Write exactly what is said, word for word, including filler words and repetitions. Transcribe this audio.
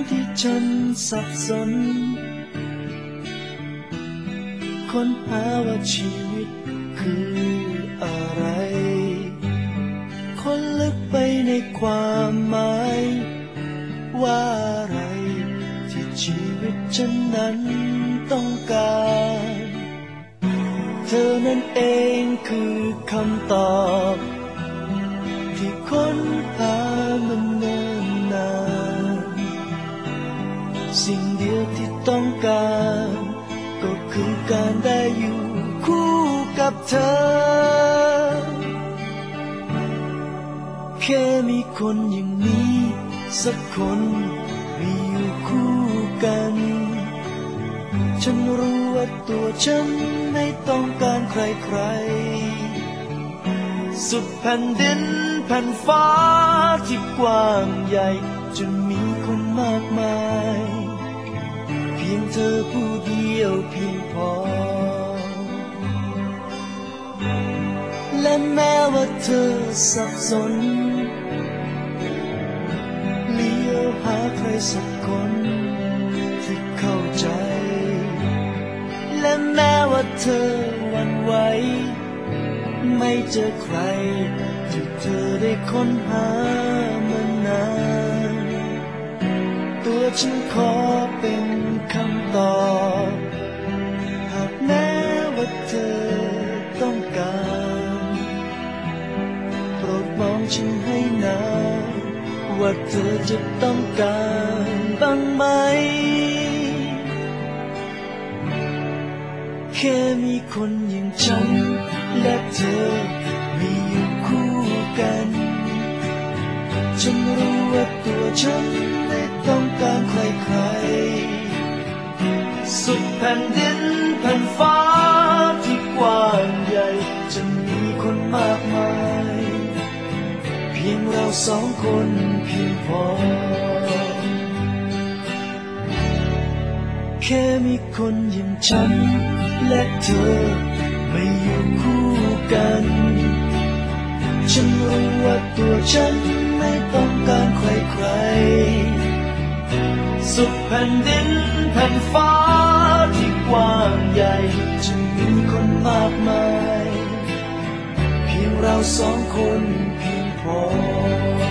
ที่ฉันสับสนค้นหาว่าชีวิตคืออะไรค้นลึกไปในความหมายว่าอะไรที่ชีวิตฉันนั้นต้องการเธอนั้นเองคือคำตอบที่ค้นหามันเนิ่นนานสิ่งเดียวที่ต้องการก็คือการได้อยู่คู่กับเธอแค่มีคนอย่างนี้สักคนมีอยู่คู่กันฉันรู้ว่าตัวฉันไม่ต้องการใครๆสุดแผ่นดินแผ่นฟ้าที่กว้างใหญ่จะมีคนมากมายเพียงเธอผู้เดียวเพียงพอและแม้ว่าเธอสับสนเลี้ยวหาใครสักคนที่เข้าใจและแม้ว่าเธอหวั่นไหวไม่เจอใครที่เธอได้ค้นหามานานตัวฉันขอเป็นคำตอบหากแม้ว่าเธอต้องการโปรดมองฉันให้นานว่าเธอจะต้องการบ้างไหมแค่มีคนอย่างฉันและเธอมีอยู่คู่กันฉันรู้ว่าตัวฉันไม่ต้องการใครๆสุดแผ่นดินแผ่นฟ้าที่กว้างใหญ่จะมีคนมากมายเพียงเราสองคนเพียงพอแค่มีคนอย่างฉันและเธอไม่อยู่คู่กันฉันรู้ว่าตัวฉันไม่ต้องการใครๆสุดแผ่นดินแผ่นฟ้าที่กว้างใหญ่จะมีคนมากมายเพียงเราสองคนเพียงพอ